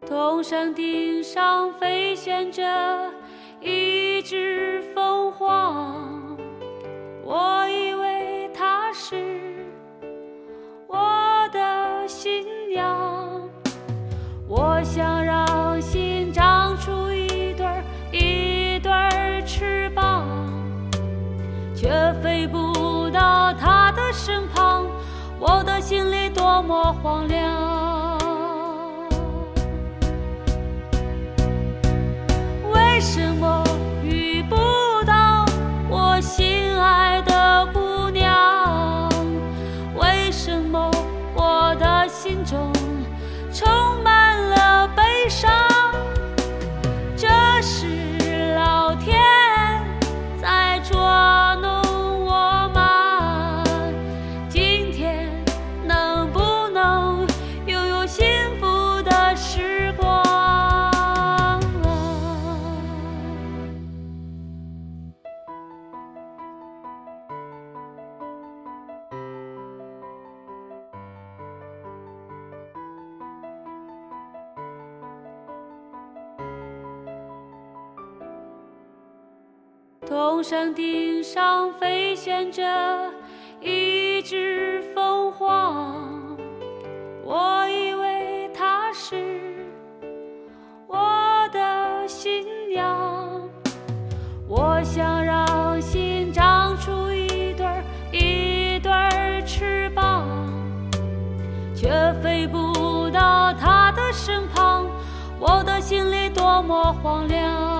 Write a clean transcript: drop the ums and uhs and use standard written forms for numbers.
铜山顶上飞旋着一只凤凰，我以为它是我的新娘。我想让心长出一对翅膀，却飞不到它的身旁，我的心里多么荒凉。为什么遇不到我心爱的姑娘？为什么我的心中充满了悲伤？这是老天在捉弄我吗？今天能不能拥有幸福的时光啊？铜山顶上飞旋着一只凤凰，我以为它是我的新娘。我想让心长出一对翅膀，却飞不到它的身旁，我的心里多么荒凉。